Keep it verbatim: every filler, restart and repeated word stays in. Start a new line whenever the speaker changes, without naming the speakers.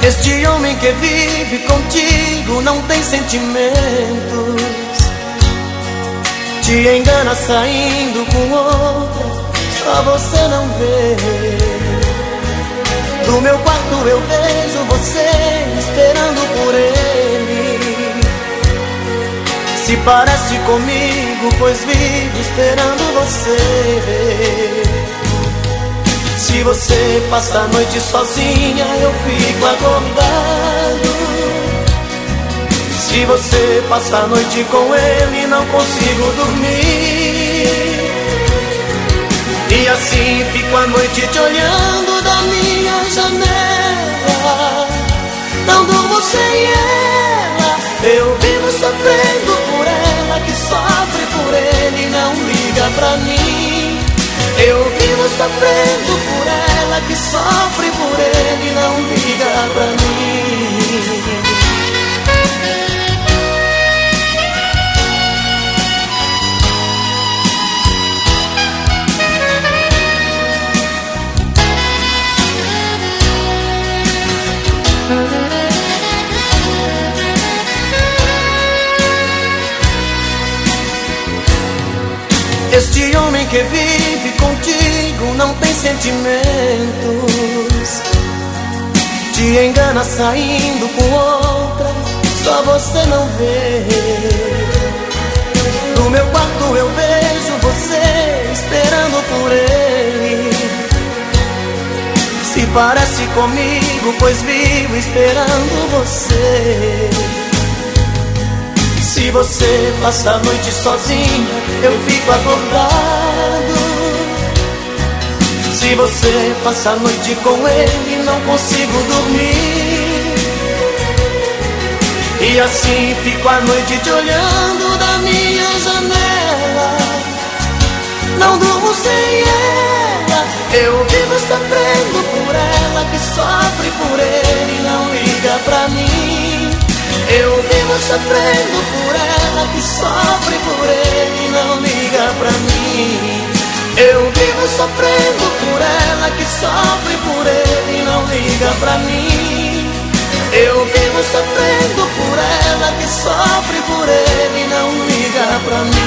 Este homem que vive contigo não tem sentimentos, te engana saindo com outra, só você não vê. Do meu quarto eu vejo você esperando por ele. Se parece comigo, pois vivo esperando você. Se você passa a noite sozinha, eu fico acordado. Se você passa a noite com ele, não consigo dormir. E assim fico a noite te olhando da minha janela. Não durmo sem ela, eu vivo sofrendo por ela, que sofre por ele e não liga pra mim. Eu vivo sofrendo por ela, que sofre por ele e não liga pra mim. Este homem que vive contigo não tem sentimentos, te engana saindo com outra, só você não vê. No meu quarto eu vejo você esperando por ele. Se parece comigo, pois vivo esperando você. Se você passa a noite sozinha, eu fico acordado. Se você passa a noite com ele, não consigo dormir. E assim fico a noite te olhando da minha janela. Não durmo sem ela, eu vivo sofrendo por ela, que sofre por ele e não liga pra mim. Eu vivo sofrendo por ela, que sofre por ele e não liga pra mim. Eu vivo sofrendo por ela, que sofre por ele e não liga pra mim. Eu vivo sofrendo por ela, que sofre por ele e não liga pra mim.